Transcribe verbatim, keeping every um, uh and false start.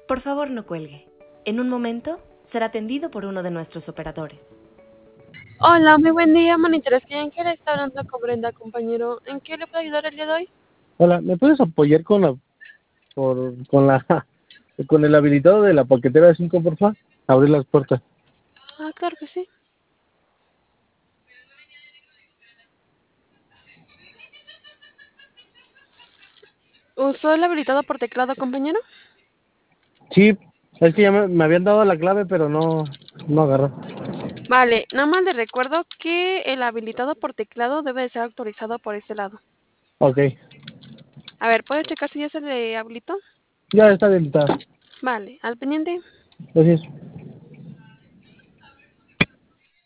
Por favor, no cuelgue. En un momento será atendido por uno de nuestros operadores. Hola, muy buen día, monitores. ¿Quién quiere estar hablando con Brenda, compañero? ¿En qué le puedo ayudar el día de hoy? Hola, ¿me puedes apoyar con la, por, con la, con el habilitado de la paquetera cinco, por favor? Abrir las puertas. Ah, claro que sí. ¿Usó el habilitado por teclado, compañero? Sí, es que ya me, me habían dado la clave, pero no, no agarró. Vale, nada más le recuerdo que el habilitado por teclado debe de ser autorizado por este lado. Ok, A ver, ¿puede checar si ya se le habilitó? ya está habilitada. Vale, al pendiente. Gracias.